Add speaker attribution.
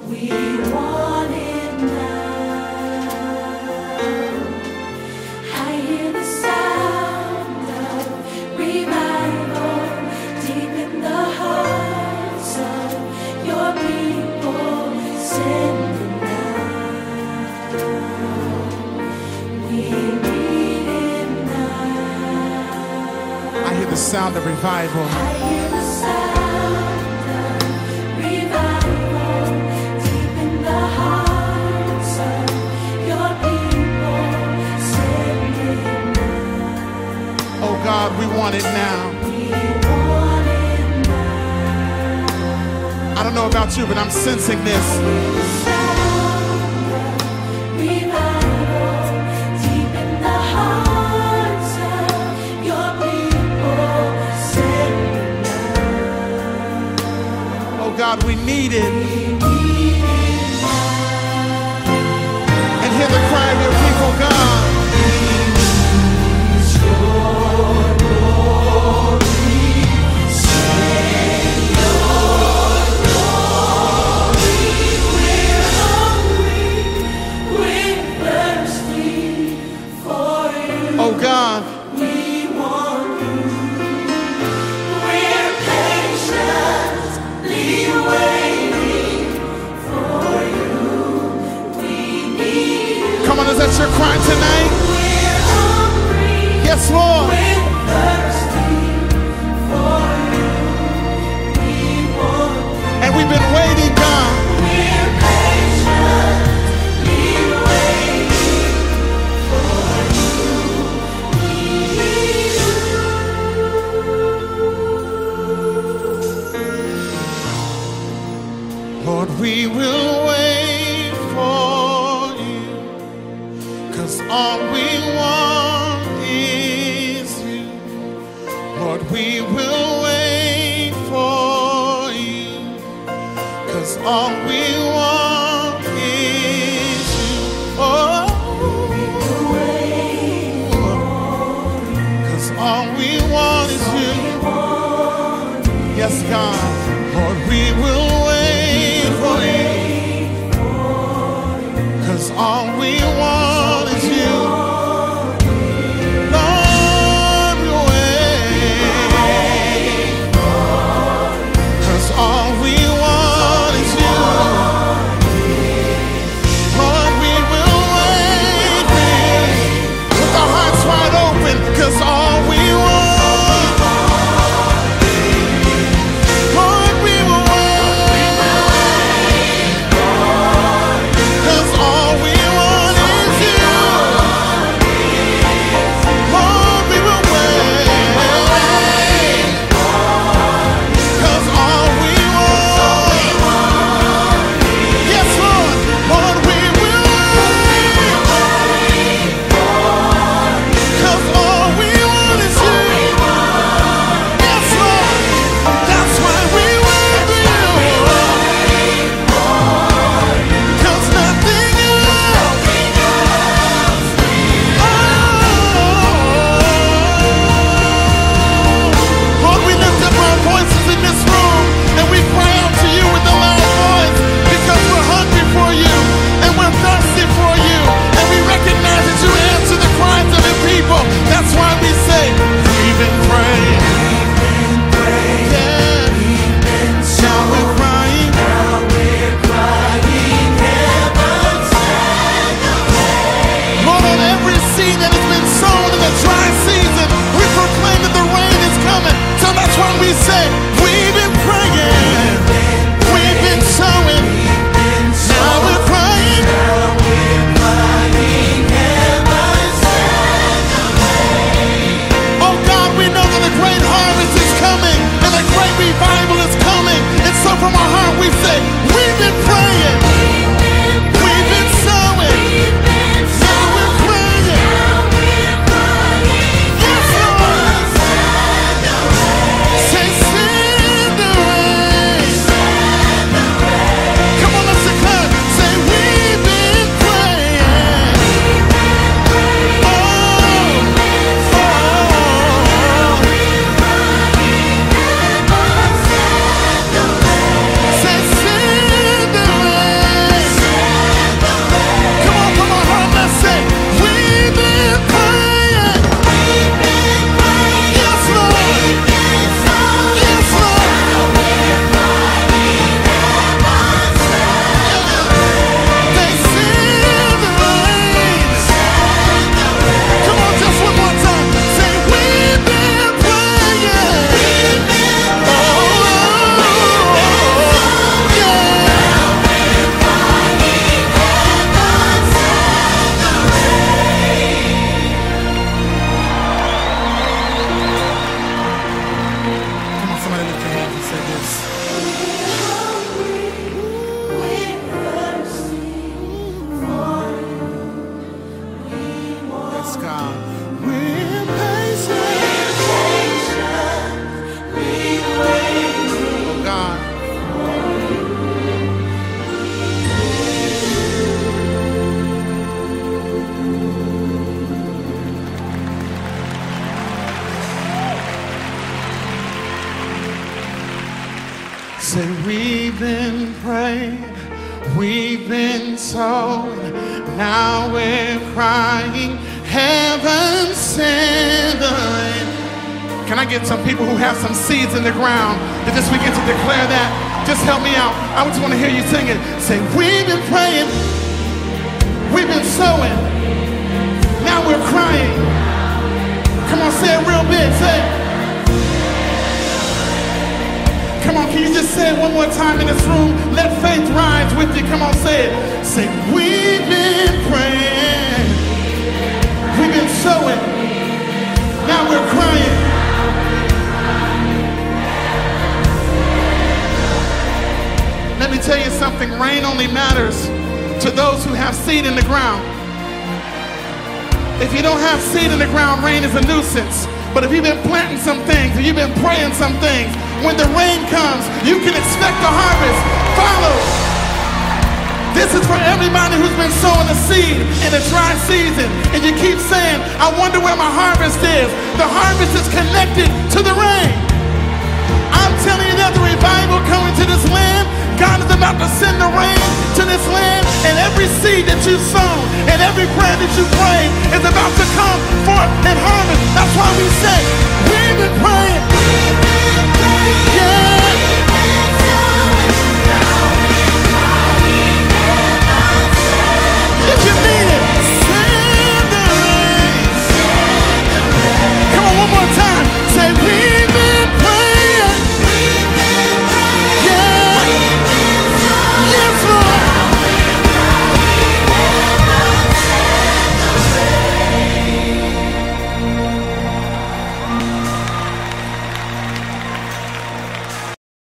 Speaker 1: We want it now. I hear the sound of revival deep in the hearts of your people. Send it now. We need it now.
Speaker 2: I hear the sound of revival.
Speaker 1: I hear the sound of revival deep in the hearts of your people. Send it now.
Speaker 2: Oh God, we want it now.
Speaker 1: We want it now.
Speaker 2: I don't know about you, but I'm sensing this.
Speaker 1: The sound of revival deep in the hearts of your people. Send it now.
Speaker 2: Oh God, we need it.
Speaker 1: We need it now.
Speaker 2: And hear the cry of your people, God. Oh God,
Speaker 1: We want you. We're patiently waiting for you. We need you.
Speaker 2: come on, is that your cry tonight?
Speaker 1: We're hungry.
Speaker 2: Yes, Lord.
Speaker 1: We're thirsty for you. We want you.
Speaker 2: And we've been waiting, God.
Speaker 1: We're patiently waiting for you. We need you.
Speaker 2: Lord, we will wait for you, 'cause all we want is you. Lord, we will wait for you, 'cause all we want is you. Oh, 'cause all we want is you. Yes, God. Lord, we will wait for you, 'cause all we want is you. Lord, we wait, 'cause all we want is you. Lord, we will wait with our hearts wide open, 'cause all we want. Lord, we will wait, 'cause all we want is you. Lord, we will wait, 'cause all we want. Yes, Lord. Lord, we will wait, 'cause all we want is you. Yes, Lord. That's why we wait for you, 'cause nothing else. Lord, we lift up our voices in this room and we cry out to you with a loud voice, because we're hungry for you and we're thirsty for you, and we recognize that you answer the cries of your people. That's why we say, we've been praying. Yeah. Now we're crying. Lord, on every seed that has been sown in the dry season, we proclaim that the rain is coming. So that's why we say, we've been praying, we've been sowing, now we're crying. Oh God, we know that a great harvest is coming and a great revival is coming. And so from our heart we say, we've been praying, we've been sowing, now we're praying. Yes, Lord. Say, send the rain. Come on, let's declare. Say, we've been praying. Oh, say, send the rain. we've been praying, we've been sowing, now we're crying, heaven send the rain. Can I get some people who have some seeds in the ground to just begin to declare that? Just help me out. I just want to hear you sing it. Say, we've been praying, we've been sowing, now we're crying. Come on, say it real big, say it. Come on, can you just say it one more time in this room? Let faith rise with you. Come on, say it. Say, we've been praying, we've been sowing, now we're crying. Let me tell you something, rain only matters to those who have seed in the ground. If you don't have seed in the ground, rain is a nuisance. But if you've been planting some things and you've been praying some things, when the rain comes, you can expect a harvest. Follow. This is for everybody who's been sowing a seed in a dry season, and you keep saying, I wonder where my harvest is. The harvest is connected to the rain. I'm telling you, there's a revival coming to this land. God is about to send the rain to this land, and every seed that you've sown and every prayer that you pray is about to come forth and harvest. That's why we say, we've been praying.